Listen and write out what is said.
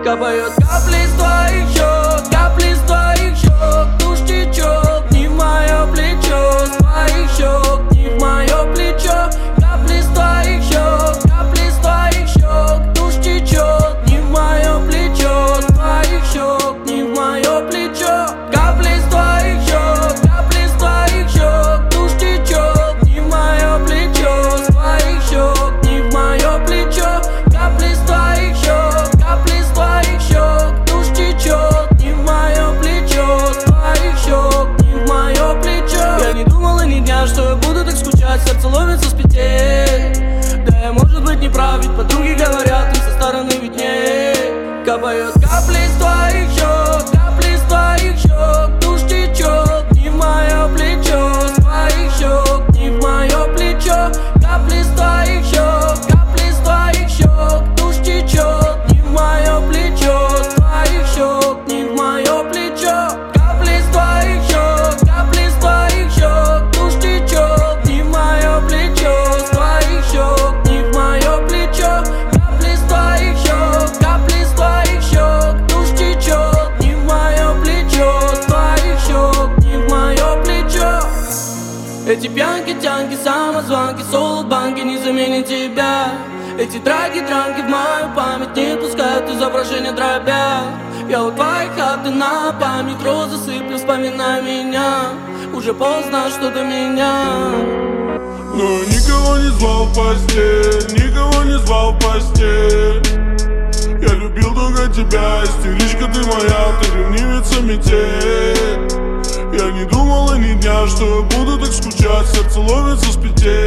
Капают капли с твоих щек, капли с твоих щек. Тушь течет не в мое плечо, с твоих щек не в мое плечо. Капли с твоих щек, капли с твоих щек. Тушь течет не в мое плечо, с твоих щек не в мое плечо. Капли с твоих щек, капли с твоих щек. Тушь течет не в мое плечо, с твоих щек не в мое плечо. Капли с твоих щек, капли с твоих щек. Тушь течет не в мое плечо, с твоих щек не в мое плечо. Я не думала ни дня, что я буду так скучать, сердце ломится с петель. Да я, может быть, не прав, ведь подруги говорят, им со стороны виднее. Капают капли с твоих щек, капли с твоих щек. Тушь течет не в мое плечо, с твоих щек не в мое плечо. Капли с твоих щек, капли с твоих щек. Тушь течет не в мое плечо, с твоих щек не в мое плечо. Капли с твоих щек, капли с твоих щек. Тушь течет не в мое плечо, с твоих щек не в мое плечо. Капли с твоих щек, капли с твоих щек. Тушь течет не в мое плечо, с твоих щек не в мое плечо. Эти пьянки, тянки, самозванки, солод-банки не заменят тебя. Эти драки, дранки в мою память не пускают изображения дробя. Я у твоей хаты на память розы сыплю, вспоминай меня. Уже поздно, что до меня. Но я никого не звал в постель, никого не звал в постель. Я любил только тебя, истеричка ты моя, ты ревнивица метель. Я не думала ни дня, что я буду так скучать, сердце ломится с петель.